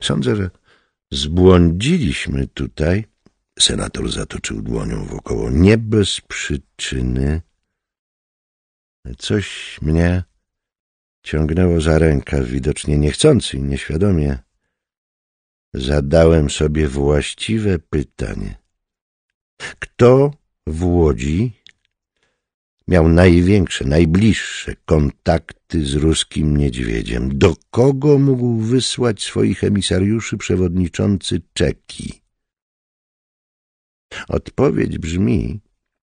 Sądzę, że zbłądziliśmy tutaj. Senator zatoczył dłonią wokoło. Nie bez przyczyny. Coś mnie ciągnęło za rękaw, widocznie niechcący i nieświadomie. Zadałem sobie właściwe pytanie. Kto w Łodzi miał największe, najbliższe kontakty z ruskim niedźwiedziem? Do kogo mógł wysłać swoich emisariuszy przewodniczący Czeki? Odpowiedź brzmi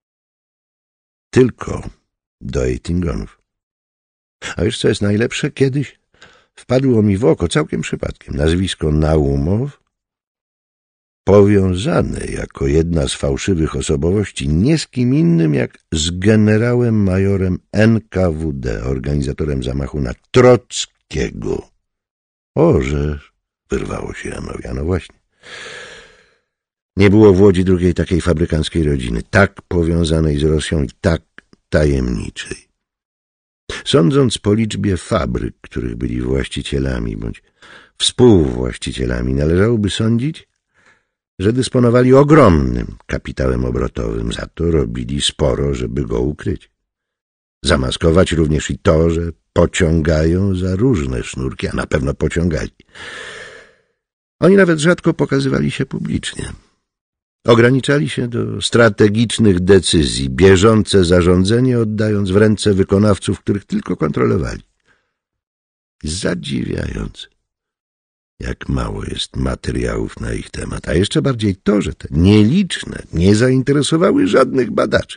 tylko do Eitingonów. A wiesz, co jest najlepsze? Kiedyś wpadło mi w oko, całkiem przypadkiem, nazwisko Naumow, powiązane jako jedna z fałszywych osobowości nie z kim innym jak z generałem majorem NKWD, organizatorem zamachu na Trockiego. O, że wyrwało się Janowi, no właśnie. Nie było w Łodzi drugiej takiej fabrykanckiej rodziny, tak powiązanej z Rosją i tak tajemniczej. Sądząc po liczbie fabryk, których byli właścicielami bądź współwłaścicielami, należałoby sądzić, że dysponowali ogromnym kapitałem obrotowym, za to robili sporo, żeby go ukryć. Zamaskować również i to, że pociągają za różne sznurki, a na pewno pociągali. Oni nawet rzadko pokazywali się publicznie. Ograniczali się do strategicznych decyzji, bieżące zarządzenie oddając w ręce wykonawców, których tylko kontrolowali. Zadziwiające, jak mało jest materiałów na ich temat, a jeszcze bardziej to, że te nieliczne nie zainteresowały żadnych badaczy.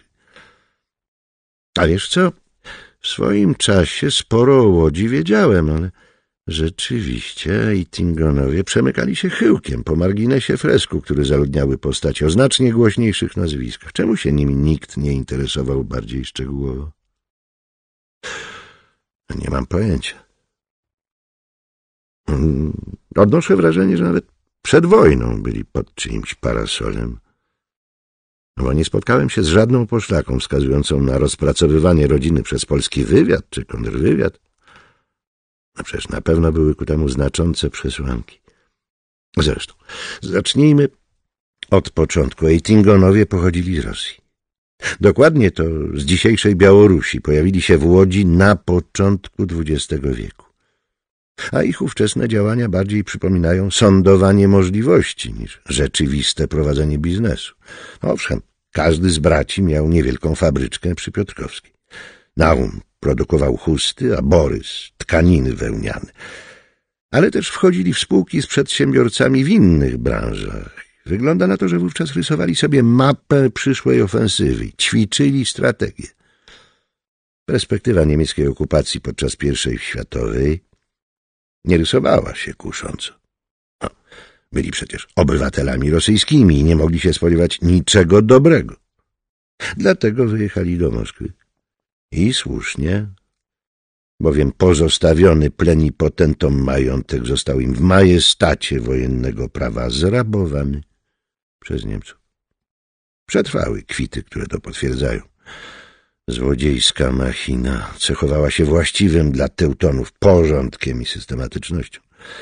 A wiesz co? W swoim czasie sporo o Łodzi wiedziałem, ale rzeczywiście Eitingonowie przemykali się chyłkiem po marginesie fresku, który zaludniały postaci o znacznie głośniejszych nazwiskach. Czemu się nimi nikt nie interesował bardziej szczegółowo? Nie mam pojęcia. Odnoszę wrażenie, że nawet przed wojną byli pod czyimś parasolem. Bo nie spotkałem się z żadną poszlaką wskazującą na rozpracowywanie rodziny przez polski wywiad czy kontrwywiad. No przecież na pewno były ku temu znaczące przesłanki. Zresztą, zacznijmy od początku. Eitingonowie pochodzili z Rosji. Dokładnie to z dzisiejszej Białorusi. Pojawili się w Łodzi na początku XX wieku. A ich ówczesne działania bardziej przypominają sądowanie możliwości niż rzeczywiste prowadzenie biznesu. Owszem, każdy z braci miał niewielką fabryczkę przy Piotrkowskiej. Naum produkował chusty, a Borys tkaniny wełniane. Ale też wchodzili w spółki z przedsiębiorcami w innych branżach. Wygląda na to, że wówczas rysowali sobie mapę przyszłej ofensywy, ćwiczyli strategię. Perspektywa niemieckiej okupacji podczas I światowej nie rysowała się kusząco. Byli przecież obywatelami rosyjskimi i nie mogli się spodziewać niczego dobrego. Dlatego wyjechali do Moskwy. I słusznie, bowiem pozostawiony plenipotentom majątek został im w majestacie wojennego prawa zrabowany przez Niemców. Przetrwały kwity, które to potwierdzają. Złodziejska machina cechowała się właściwym dla Teutonów porządkiem i systematycznością.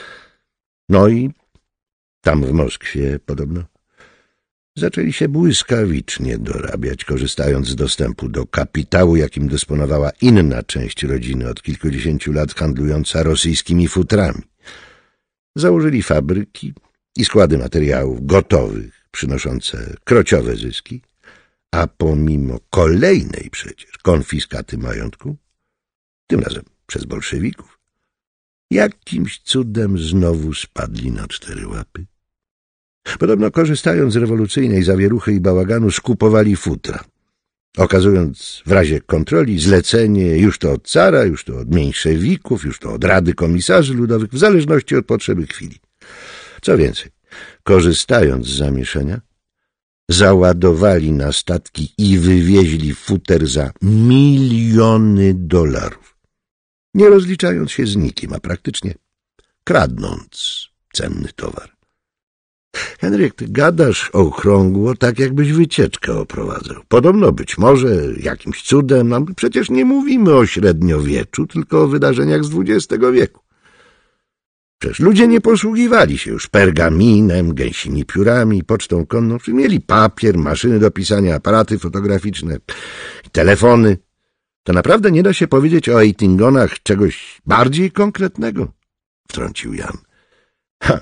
No i tam w Moskwie podobno zaczęli się błyskawicznie dorabiać, korzystając z dostępu do kapitału, jakim dysponowała inna część rodziny od kilkudziesięciu lat handlująca rosyjskimi futrami. Założyli fabryki i składy materiałów gotowych, przynoszące krociowe zyski, a pomimo kolejnej przecież konfiskaty majątku, tym razem przez bolszewików, jakimś cudem znowu spadli na 4 łapy. Podobno korzystając z rewolucyjnej zawieruchy i bałaganu skupowali futra, okazując w razie kontroli zlecenie już to od cara, już to od mniejszewików, już to od Rady Komisarzy Ludowych, w zależności od potrzeby chwili. Co więcej, korzystając z zamieszania, załadowali na statki i wywieźli futer za miliony dolarów, nie rozliczając się z nikim, a praktycznie kradnąc cenny towar. Henryk, ty gadasz okrągło, tak jakbyś wycieczkę oprowadzał. Podobno być może jakimś cudem, no przecież nie mówimy o średniowieczu, tylko o wydarzeniach z XX wieku. Przecież ludzie nie posługiwali się już pergaminem, gęsimi piórami, pocztą konną. Mieli papier, maszyny do pisania, aparaty fotograficzne, telefony. To naprawdę nie da się powiedzieć o Eitingonach czegoś bardziej konkretnego? Wtrącił Jan. Ha.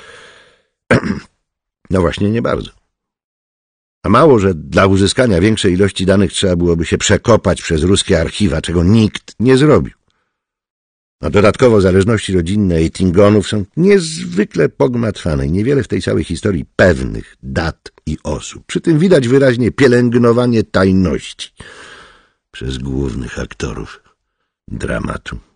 No właśnie nie bardzo. A mało, że dla uzyskania większej ilości danych trzeba byłoby się przekopać przez ruskie archiwa, czego nikt nie zrobił. A dodatkowo zależności rodzinne Eitingonów są niezwykle pogmatwane i niewiele w tej całej historii pewnych dat i osób. Przy tym widać wyraźnie pielęgnowanie tajności przez głównych aktorów dramatu.